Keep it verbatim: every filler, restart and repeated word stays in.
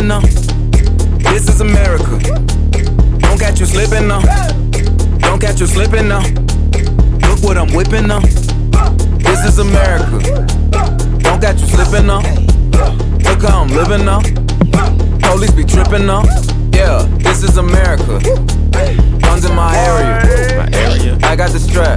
living now. This is America. Don't catch you slipping now. Don't catch you slipping now. Look what I'm whipping now. This is America. Don't catch you slipping now. Look how I'm living now. Police be tripping now. Yeah, this is America. Guns in my area. My area. I got the strap.